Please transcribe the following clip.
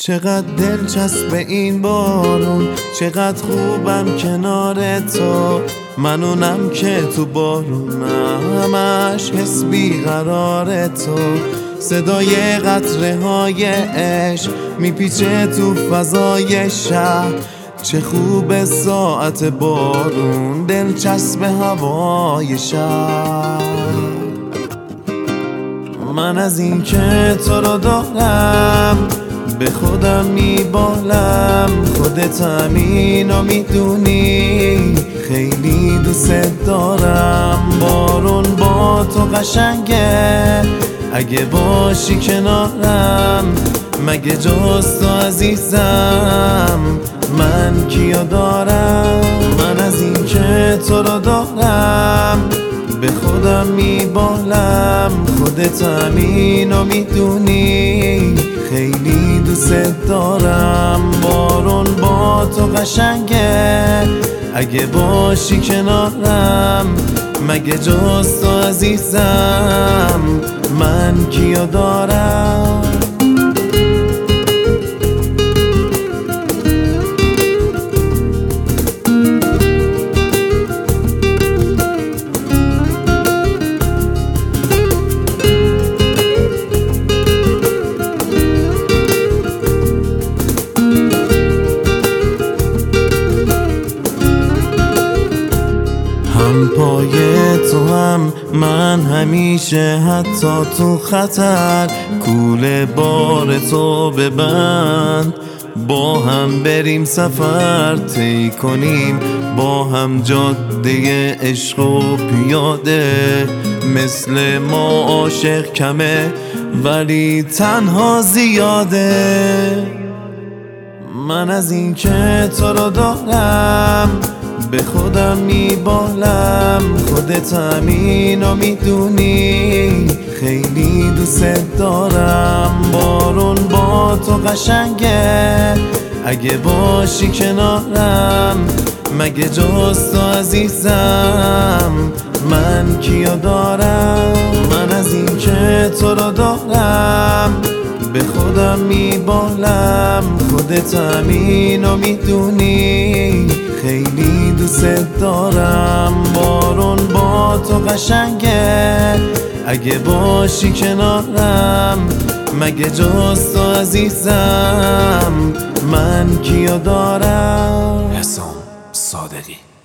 چقدر دلچسب این بارون، چقدر خوبم کنار تو. من اونم که تو بارونم، همش حس بیقرار تو. صدای قطره های عشق میپیچه تو فضای شهر. چه خوب ساعت بارون، دلچسب هوای شهر. من از این که تو رو دارم به خودم میبالم. خودت همینو میدونی، خیلی دوست دارم. بارون با تو قشنگه، اگه باشی کنارم. مگه جز تو عزیزم من کیو دارم؟ من از این که تو رو دارم به خودم میبالم. خودت همینو میدونی، خیلی دوست دارم. بارون با تو قشنگه، اگه باشی کنارم. مگه جز تو عزیزم من کیو دارم؟ هم پای تو هم من همیشه، حتی تو خطر. کوله بار تو ببند، با هم بریم سفر طی کنیم. با هم جاده عشق و پیاده. مثل ما عاشق کمه ولی تنها زیاده. من از این که تو رو دارم به خودم میبالم. خودت همینو میدونی، خیلی دوست دارم. بارون با تو قشنگه، اگه باشی کنارم. مگه جز تو عزیزم من کیو دارم؟ من از این که تو رو دارم به خودم میبالم. خودت همینو میدونی، خیلی دوست دارم. بارون با تو قشنگه، اگه باشی کنارم. مگه جز تو عزیزم من کیو دارم؟ حسام صادقی.